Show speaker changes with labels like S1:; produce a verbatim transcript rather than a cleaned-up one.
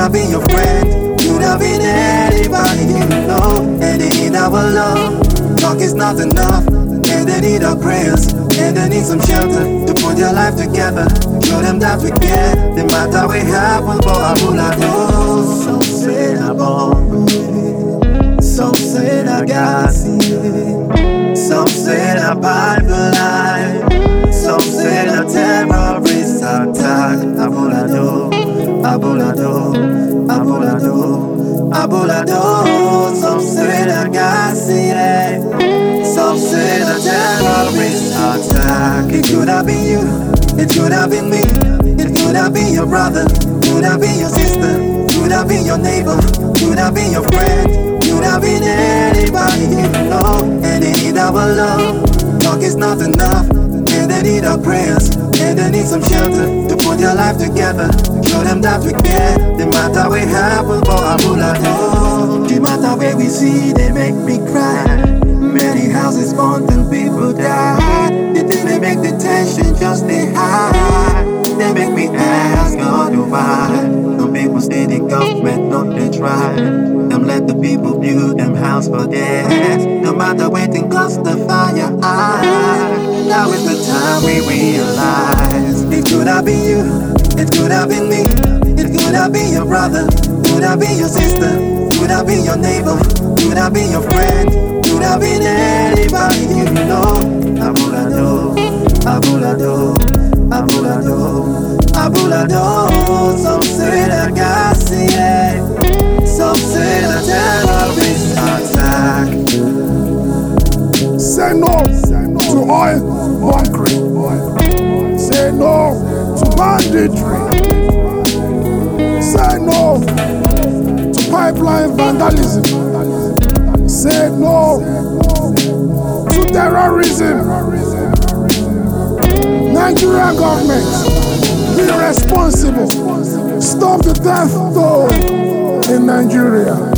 S1: have been your friend, could have been anybody you know. And they need our love, talk is not enough. And they need our prayers, and they need some shelter to put their life together. Show them that we care, the matter we have will go a bulado. Some say na bomb, some say na gas, some say na pipeline, some say na terrorist attack. Abulado, abulado, abulado, abulado. Some say na gas, yeah. Some say the terrorist attack. It could have been you, it could have been me, it could have been your brother, could have been your sister, could have been your neighbor, could have been your friend, could have been anybody you know. And they need our love, talk is not enough. And they need our prayers, and they need some shelter to put their life together. Show them that we care, the matter we have will go a bulado. The matter where we see, they make me cry. Many houses burnt and people die. They think they make the tension just stay high. They make me ask God why. Some people say the government not they try. Them let the people build them house for them. No matter waiting cause the fire high. Now is the time we realize it could have been you, it could have been me, it could have been your brother, could have been your sister, could have been your neighbor, could have been your friend, could have been anybody you know. Abulado, abulado, abulado, abulado. Some say that gas, yeah. Some say that terrorist attack.
S2: Say no to oil bunkering. Say no to banditry. Say no to pipeline vandalism. Say no to terrorism. Nigerian government, be responsible. Stop the death toll in Nigeria.